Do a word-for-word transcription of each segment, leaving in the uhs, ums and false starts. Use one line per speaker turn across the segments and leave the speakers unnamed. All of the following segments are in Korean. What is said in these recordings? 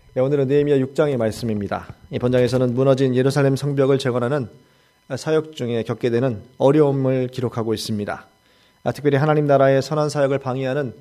오늘은 느헤미야 육 장의 말씀입니다. 이 본장에서는 무너진 예루살렘 성벽을 재건하는 사역 중에 겪게 되는 어려움을 기록하고 있습니다. 특별히 하나님 나라의 선한 사역을 방해하는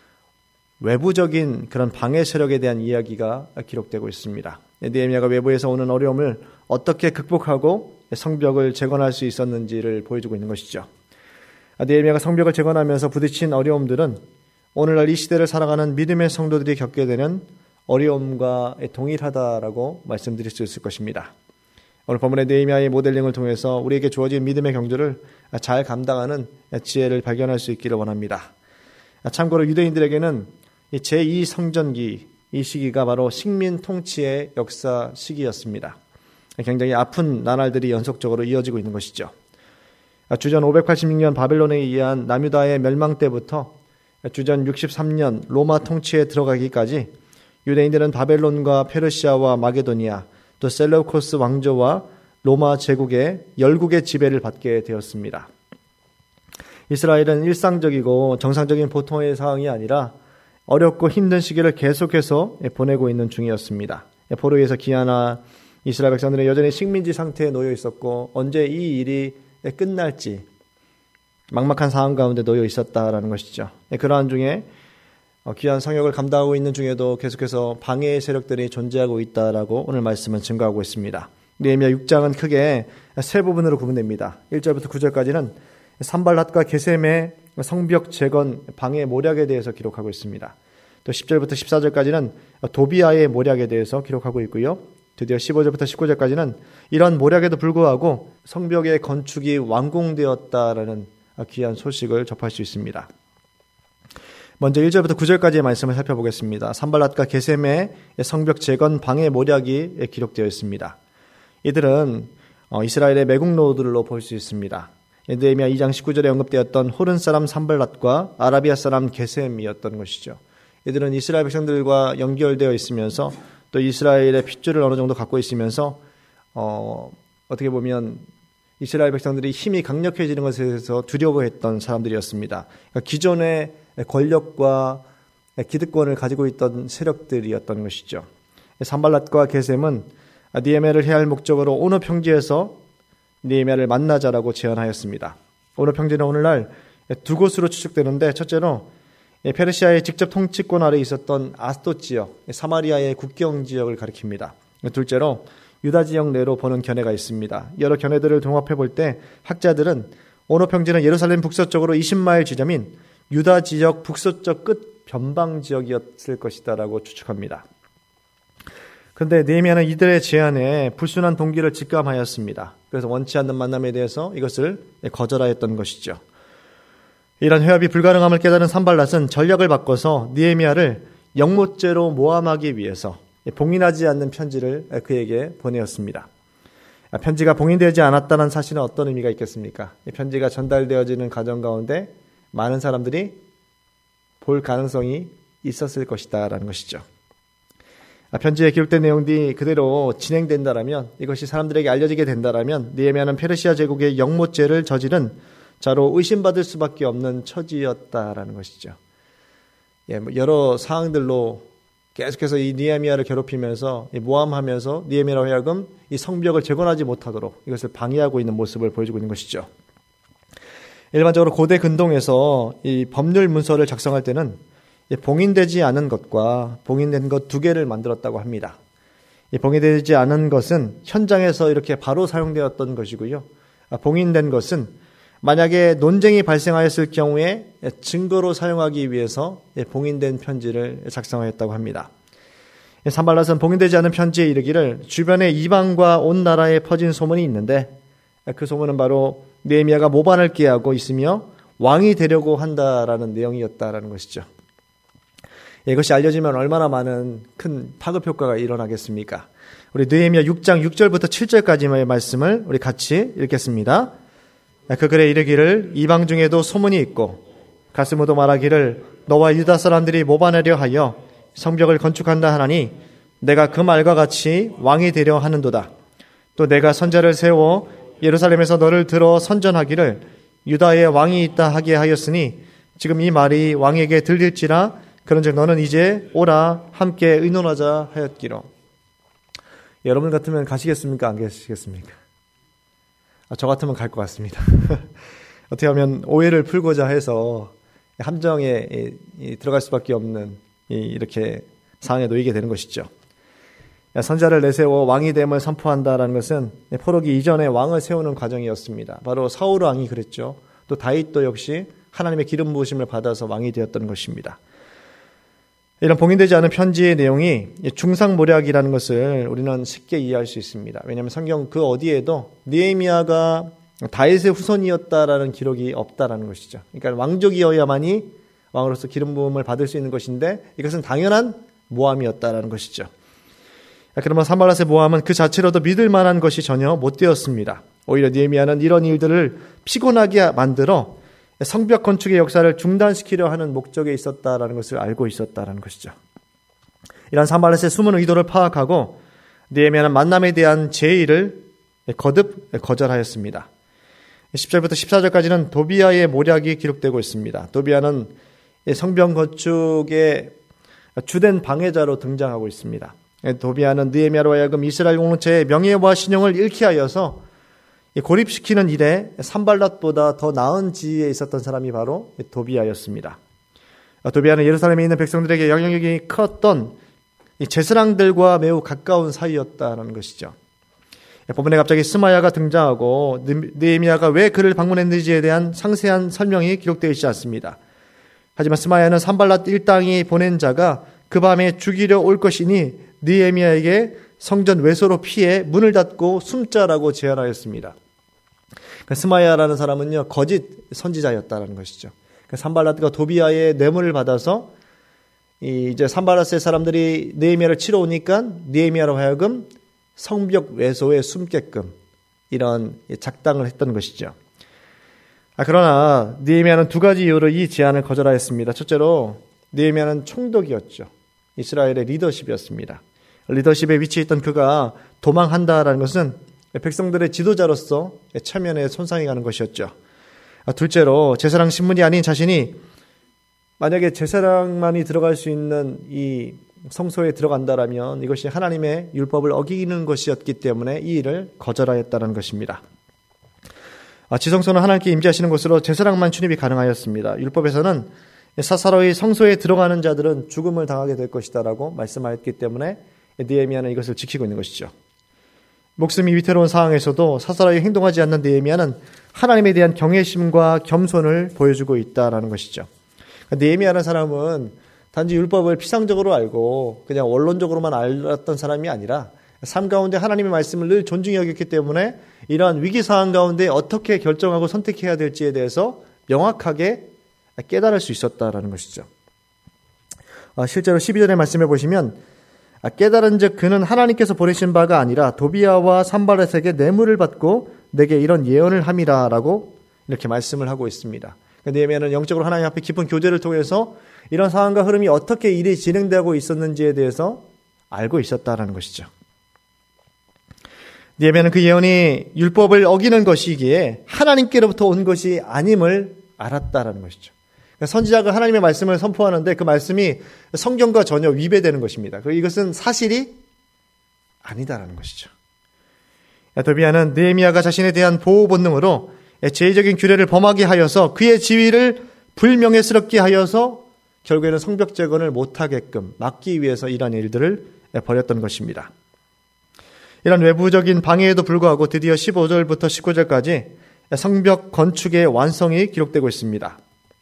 외부적인 그런 방해 세력에 대한 이야기가 기록되고 있습니다. 느헤미야가 외부에서 오는 어려움을 어떻게 극복하고 성벽을 재건할 수 있었는지를 보여주고 있는 것이죠. 느헤미야가 성벽을 재건하면서 부딪힌 어려움들은 오늘날 이 시대를 살아가는 믿음의 성도들이 겪게 되는 어려움과 동일하다라고 말씀드릴 수 있을 것입니다. 오늘 본문의 느헤미야의 모델링을 통해서 우리에게 주어진 믿음의 경주를 잘 감당하는 지혜를 발견할 수 있기를 원합니다. 참고로 유대인들에게는 제이 성전기, 이 시기가 바로 식민 통치의 역사 시기였습니다. 굉장히 아픈 나날들이 연속적으로 이어지고 있는 것이죠. 주전 오백팔십육 년 바벨론에 의한 남유다의 멸망 때부터 주전 육십삼 년 로마 통치에 들어가기까지 유대인들은 바벨론과 페르시아와 마게도니아, 또 셀레우코스 왕조와 로마 제국의 열국의 지배를 받게 되었습니다. 이스라엘은 일상적이고 정상적인 보통의 상황이 아니라 어렵고 힘든 시기를 계속해서 보내고 있는 중이었습니다. 포로에서 귀환한 이스라엘 백성들은 여전히 식민지 상태에 놓여 있었고 언제 이 일이 끝날지 막막한 상황 가운데 놓여 있었다라는 것이죠. 그러한 중에 귀한 성역을 감당하고 있는 중에도 계속해서 방해의 세력들이 존재하고 있다라고 오늘 말씀은 증거하고 있습니다. 느헤미야 육 장은 크게 세 부분으로 구분됩니다. 일 절부터 구 절까지는 산발랏과 게셈의 성벽 재건 방해 모략에 대해서 기록하고 있습니다. 또 십 절부터 십사 절까지는 도비아의 모략에 대해서 기록하고 있고요. 드디어 십오 절부터 십구 절까지는 이런 모략에도 불구하고 성벽의 건축이 완공되었다라는 귀한 소식을 접할 수 있습니다. 먼저 일 절부터 구 절까지의 말씀을 살펴보겠습니다. 산발랏과 게셈의 성벽 재건 방해 모략이 기록되어 있습니다. 이들은 이스라엘의 매국노들로 볼 수 있습니다. 느헤미야 이 장 십구 절에 언급되었던 호른 사람 산발랏과 아라비아 사람 게셈이었던 것이죠. 이들은 이스라엘 백성들과 연결되어 있으면서 또 이스라엘의 핏줄을 어느 정도 갖고 있으면서 어, 어떻게 보면 이스라엘 백성들이 힘이 강력해지는 것에 대해서 두려워했던 사람들이었습니다. 그러니까 기존의 권력과 기득권을 가지고 있던 세력들이었던 것이죠. 산발랏과 게셈은 느헤미야를 해야 할 목적으로 오너 평지에서 느헤미야를 만나자라고 제안하였습니다. 오너 평지는 오늘날 두 곳으로 추측되는데, 첫째로 페르시아의 직접 통치권 아래 있었던 아스돗 지역, 사마리아의 국경 지역을 가리킵니다. 둘째로 유다 지역 내로 보는 견해가 있습니다. 여러 견해들을 종합해 볼 때 학자들은 오너 평지는 예루살렘 북서쪽으로 이십 마일 지점인 유다 지역 북서쪽 끝 변방 지역이었을 것이다라고 추측합니다. 그런데 느헤미야는 이들의 제안에 불순한 동기를 직감하였습니다. 그래서 원치 않는 만남에 대해서 이것을 거절하였던 것이죠. 이런 회합이 불가능함을 깨달은 산발랏은 전략을 바꿔서 느헤미야를 영모죄로 모함하기 위해서 봉인하지 않는 편지를 그에게 보내었습니다. 편지가 봉인되지 않았다는 사실은 어떤 의미가 있겠습니까? 편지가 전달되어지는 과정 가운데 많은 사람들이 볼 가능성이 있었을 것이다라는 것이죠. 편지에 기록된 내용들이 그대로 진행된다라면, 이것이 사람들에게 알려지게 된다라면 느헤미야는 페르시아 제국의 영모죄를 저지른 자로 의심받을 수밖에 없는 처지였다라는 것이죠. 예, 여러 상황들로 계속해서 이 느헤미야를 괴롭히면서 모함하면서 느헤미야로 하여금 이 성벽을 재건하지 못하도록 이것을 방해하고 있는 모습을 보여주고 있는 것이죠. 일반적으로 고대 근동에서 이 법률 문서를 작성할 때는 봉인되지 않은 것과 봉인된 것 두 개를 만들었다고 합니다. 이 봉인되지 않은 것은 현장에서 이렇게 바로 사용되었던 것이고요. 봉인된 것은 만약에 논쟁이 발생하였을 경우에 증거로 사용하기 위해서 봉인된 편지를 작성하였다고 합니다. 산발랏은 봉인되지 않은 편지에 이르기를 주변에 이방과 온 나라에 퍼진 소문이 있는데, 그 소문은 바로 느헤미야가 모반을 꾀하고 있으며 왕이 되려고 한다라는 내용이었다라는 것이죠. 이것이 알려지면 얼마나 많은 큰 파급 효과가 일어나겠습니까? 우리 느헤미야 육 장 육 절부터 칠 절까지의 말씀을 우리 같이 읽겠습니다. 그 글에 이르기를 이방 중에도 소문이 있고 가스무도 말하기를 너와 유다 사람들이 모반하려 하여 성벽을 건축한다 하나니 내가 그 말과 같이 왕이 되려 하는도다. 또 내가 선자를 세워 예루살렘에서 너를 들어 선전하기를 유다에 왕이 있다 하게 하였으니 지금 이 말이 왕에게 들릴지라 그런즉 너는 이제 오라 함께 의논하자 하였기로. 여러분 같으면 가시겠습니까? 안 가시겠습니까? 아, 저 같으면 갈 것 같습니다. 어떻게 하면 오해를 풀고자 해서 함정에 들어갈 수밖에 없는 이렇게 상황에 놓이게 되는 것이죠. 선자를 내세워 왕이 됨을 선포한다라는 것은 포로기 이전에 왕을 세우는 과정이었습니다. 바로 사울 왕이 그랬죠. 또 다윗도 역시 하나님의 기름 부으심을 받아서 왕이 되었던 것입니다. 이런 봉인되지 않은 편지의 내용이 중상모략이라는 것을 우리는 쉽게 이해할 수 있습니다. 왜냐하면 성경 그 어디에도 느헤미야가 다윗의 후손이었다라는 기록이 없다라는 것이죠. 그러니까 왕족이어야만이 왕으로서 기름 부음을 받을 수 있는 것인데 이것은 당연한 모함이었다라는 것이죠. 그러면 산발랏의 모함은 그 자체로도 믿을 만한 것이 전혀 못 되었습니다. 오히려 느헤미야는 이런 일들을 피곤하게 만들어 성벽 건축의 역사를 중단시키려 하는 목적에 있었다라는 것을 알고 있었다라는 것이죠. 이런 산발랏의 숨은 의도를 파악하고 느헤미야는 만남에 대한 제의를 거듭 거절하였습니다. 십 절부터 십사 절까지는 도비아의 모략이 기록되고 있습니다. 도비아는 성벽 건축의 주된 방해자로 등장하고 있습니다. 도비아는 느헤미야로 하여금 이스라엘 공동체의 명예와 신용을 잃게 하여서 고립시키는 일에 산발랏보다 더 나은 지위에 있었던 사람이 바로 도비아였습니다. 도비아는 예루살렘에 있는 백성들에게 영향력이 컸던 제사장들과 매우 가까운 사이였다는 것이죠. 본문에 갑자기 스마야가 등장하고 느헤미야가 왜 그를 방문했는지에 대한 상세한 설명이 기록되어 있지 않습니다. 하지만 스마야는 산발랏 일당이 보낸 자가 그 밤에 죽이려 올 것이니 느헤미야에게 성전 외소로 피해 문을 닫고 숨자라고 제안하였습니다. 스마야라는 사람은요 거짓 선지자였다는 것이죠. 산발랏과 도비아의 뇌물을 받아서 이제 산발랏의 사람들이 느헤미야를 치러 오니까 느헤미야로 하여금 성벽 외소에 숨게끔 이런 작당을 했던 것이죠. 아, 그러나 느헤미야는 두 가지 이유로 이 제안을 거절하였습니다. 첫째로 느헤미야는 총독이었죠. 이스라엘의 리더십이었습니다. 리더십에 위치해 있던 그가 도망한다라는 것은 백성들의 지도자로서 체면에 손상이 가는 것이었죠. 아, 둘째로 제사장 신분이 아닌 자신이 만약에 제사장만이 들어갈 수 있는 이 성소에 들어간다라면 이것이 하나님의 율법을 어기는 것이었기 때문에 이 일을 거절하였다는 것입니다. 아, 지성소는 하나님께 임재하시는 곳으로 제사장만 출입이 가능하였습니다. 율법에서는 사사로이 성소에 들어가는 자들은 죽음을 당하게 될 것이다라고 말씀하였기 때문에 느헤미야는 이것을 지키고 있는 것이죠. 목숨이 위태로운 상황에서도 사사로이 행동하지 않는 느헤미야는 하나님에 대한 경외심과 겸손을 보여주고 있다라는 것이죠. 느헤미야라는 사람은 단지 율법을 피상적으로 알고 그냥 원론적으로만 알았던 사람이 아니라 삶 가운데 하나님의 말씀을 늘 존중히 여겼기 때문에 이러한 위기 상황 가운데 어떻게 결정하고 선택해야 될지에 대해서 명확하게 깨달을 수 있었다라는 것이죠. 실제로 십이 절의 말씀해 보시면 깨달은 즉 그는 하나님께서 보내신 바가 아니라 도비아와 산발랏에게 뇌물을 받고 내게 이런 예언을 함이라 라고 이렇게 말씀을 하고 있습니다. 느헤미야는 영적으로 하나님 앞에 깊은 교제를 통해서 이런 상황과 흐름이 어떻게 일이 진행되고 있었는지에 대해서 알고 있었다라는 것이죠. 느헤미야는 그 예언이 율법을 어기는 것이기에 하나님께로부터 온 것이 아님을 알았다라는 것이죠. 선지자가 하나님의 말씀을 선포하는데 그 말씀이 성경과 전혀 위배되는 것입니다. 이것은 사실이 아니다라는 것이죠. 도비아는 느헤미야가 자신에 대한 보호 본능으로 제의적인 규례를 범하게 하여서 그의 지위를 불명예스럽게 하여서 결국에는 성벽 재건을 못하게끔 막기 위해서 이러한 일들을 벌였던 것입니다. 이런 외부적인 방해에도 불구하고 드디어 십오 절부터 십구 절까지 성벽 건축의 완성이 기록되고 있습니다.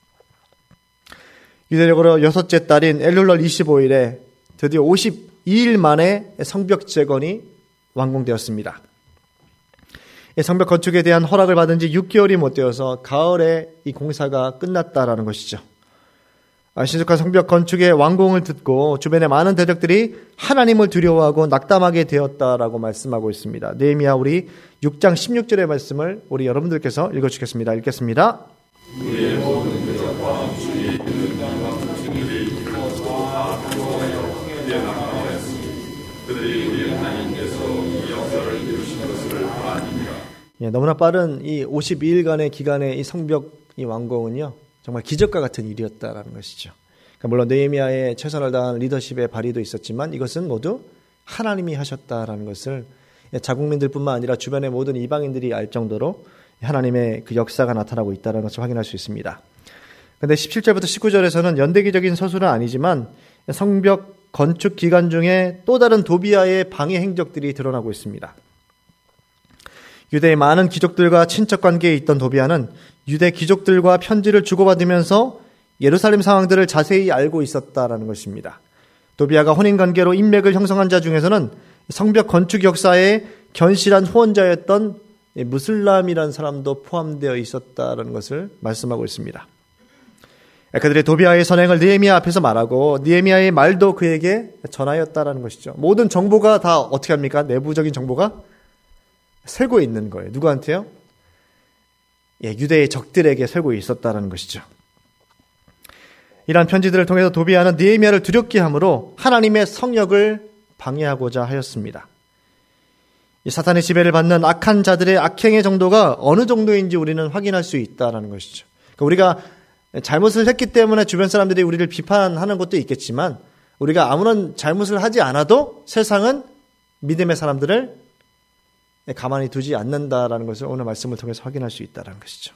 유대적으로 여섯째 달인 엘룰월 이십오 일에 드디어 오십이 일 만에 성벽 재건이 완공되었습니다. 성벽 건축에 대한 허락을 받은 지 육 개월이 못 되어서 가을에 이 공사가 끝났다라는 것이죠. 신속한 성벽 건축의 완공을 듣고 주변의 많은 대적들이 하나님을 두려워하고 낙담하게 되었다라고 말씀하고 있습니다. 느헤미야 우리 육 장 십육 절의 말씀을 우리 여러분들께서 읽어주겠습니다. 읽겠습니다. 우리의 모든 대적과 주의 있는 땅과 승리를 이끌어서 그들의 나라였으니 그들이 우리 하나님께서 이 역사를 이루신 것을 아니니라. 예, 너무나 빠른 이 오십이 일간의 기간의 이 성벽 이 완공은요 정말 기적과 같은 일이었다라는 것이죠. 물론 느헤미야의 최선을 다한 리더십의 발휘도 있었지만 이것은 모두 하나님이 하셨다라는 것을 자국민들뿐만 아니라 주변의 모든 이방인들이 알 정도로 하나님의 그 역사가 나타나고 있다는 것을 확인할 수 있습니다. 그런데 십칠 절부터 십구 절에서는 연대기적인 서술은 아니지만 성벽 건축 기간 중에 또 다른 도비아의 방해 행적들이 드러나고 있습니다. 유대의 많은 귀족들과 친척 관계에 있던 도비아는 유대 귀족들과 편지를 주고받으면서 예루살렘 상황들을 자세히 알고 있었다라는 것입니다. 도비아가 혼인관계로 인맥을 형성한 자 중에서는 성벽 건축 역사에 견실한 후원자였던 무슬람이라는 사람도 포함되어 있었다는 것을 말씀하고 있습니다. 그들의 도비아의 선행을 느헤미야 앞에서 말하고 느헤미야의 말도 그에게 전하였다라는 것이죠. 모든 정보가 다 어떻게 합니까? 내부적인 정보가 새고 있는 거예요. 누구한테요? 예, 유대의 적들에게 새고 있었다라는 것이죠. 이러한 편지들을 통해서 도비아는 느헤미야를 두렵게 함으로 하나님의 성역을 방해하고자 하였습니다. 이 사탄의 지배를 받는 악한 자들의 악행의 정도가 어느 정도인지 우리는 확인할 수 있다는 것이죠. 그러니까 우리가 잘못을 했기 때문에 주변 사람들이 우리를 비판하는 것도 있겠지만 우리가 아무런 잘못을 하지 않아도 세상은 믿음의 사람들을 가만히 두지 않는다라는 것을 오늘 말씀을 통해서 확인할 수 있다는 것이죠.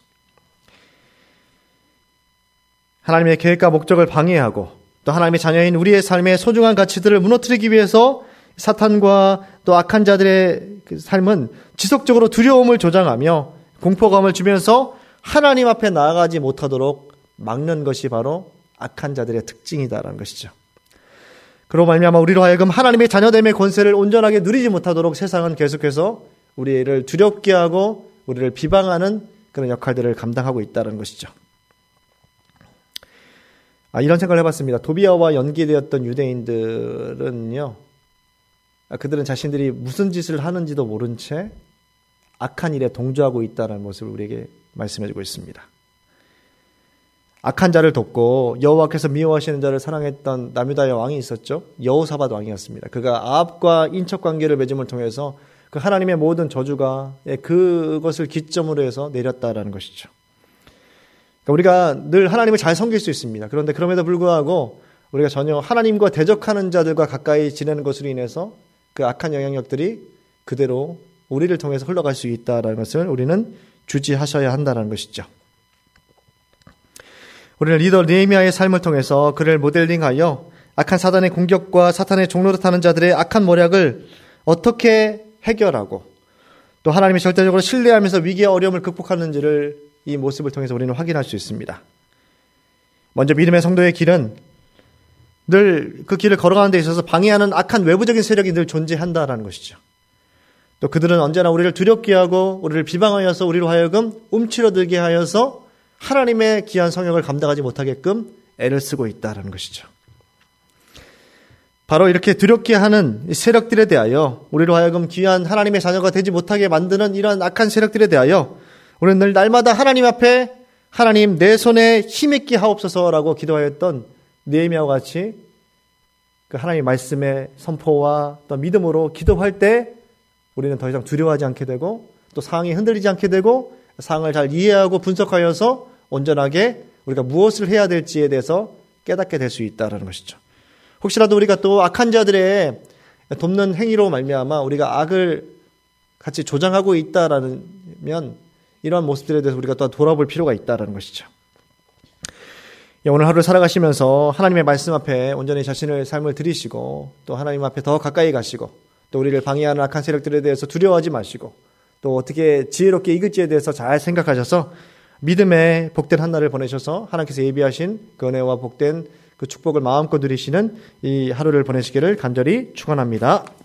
하나님의 계획과 목적을 방해하고 또 하나님의 자녀인 우리의 삶의 소중한 가치들을 무너뜨리기 위해서 사탄과 또 악한 자들의 그 삶은 지속적으로 두려움을 조장하며 공포감을 주면서 하나님 앞에 나아가지 못하도록 막는 것이 바로 악한 자들의 특징이다라는 것이죠. 그로 말미암아 우리로 하여금 하나님의 자녀됨의 권세를 온전하게 누리지 못하도록 세상은 계속해서 우리를 두렵게 하고 우리를 비방하는 그런 역할들을 감당하고 있다는 것이죠. 아, 이런 생각을 해봤습니다. 도비아와 연계되었던 유대인들은요, 아, 그들은 자신들이 무슨 짓을 하는지도 모른 채 악한 일에 동조하고 있다는 모습을 우리에게 말씀해주고 있습니다. 악한 자를 돕고 여호와께서 미워하시는 자를 사랑했던 남유다의 왕이 있었죠. 여호사밧 왕이었습니다. 그가 아합과 인척 관계를 맺음을 통해서 그 하나님의 모든 저주가 그것을 기점으로 해서 내렸다라는 것이죠. 그러니까 우리가 늘 하나님을 잘 섬길 수 있습니다. 그런데 그럼에도 불구하고 우리가 전혀 하나님과 대적하는 자들과 가까이 지내는 것으로 인해서 그 악한 영향력들이 그대로 우리를 통해서 흘러갈 수 있다는 것을 우리는 주지하셔야 한다는 것이죠. 우리는 리더 느헤미야의 삶을 통해서 그를 모델링하여 악한 사단의 공격과 사탄의 종노릇 하는 자들의 악한 모략을 어떻게 해결하고 또 하나님이 절대적으로 신뢰하면서 위기와 어려움을 극복하는지를 이 모습을 통해서 우리는 확인할 수 있습니다. 먼저 믿음의 성도의 길은 늘 그 길을 걸어가는 데 있어서 방해하는 악한 외부적인 세력이 늘 존재한다라는 것이죠. 또 그들은 언제나 우리를 두렵게 하고 우리를 비방하여서 우리로 하여금 움츠러들게 하여서 하나님의 귀한 성역을 감당하지 못하게끔 애를 쓰고 있다는 것이죠. 바로 이렇게 두렵게 하는 세력들에 대하여 우리로 하여금 귀한 하나님의 자녀가 되지 못하게 만드는 이러한 악한 세력들에 대하여 우리는 늘 날마다 하나님 앞에 하나님 내 손에 힘있게 하옵소서라고 기도하였던 느헤미야와 같이 그 하나님의 말씀의 선포와 또 믿음으로 기도할 때 우리는 더 이상 두려워하지 않게 되고 또 상황이 흔들리지 않게 되고 상황을 잘 이해하고 분석하여서 온전하게 우리가 무엇을 해야 될지에 대해서 깨닫게 될 수 있다는 것이죠. 혹시라도 우리가 또 악한 자들의 돕는 행위로 말미암아 우리가 악을 같이 조장하고 있다라면 이러한 모습들에 대해서 우리가 또 돌아볼 필요가 있다는 것이죠. 오늘 하루를 살아가시면서 하나님의 말씀 앞에 온전히 자신의 삶을 드리시고 또 하나님 앞에 더 가까이 가시고 또 우리를 방해하는 악한 세력들에 대해서 두려워하지 마시고 또 어떻게 지혜롭게 이길지에 대해서 잘 생각하셔서 믿음의 복된 한 날을 보내셔서 하나님께서 예비하신 그 은혜와 복된 그 축복을 마음껏 누리시는 이 하루를 보내시기를 간절히 축원합니다.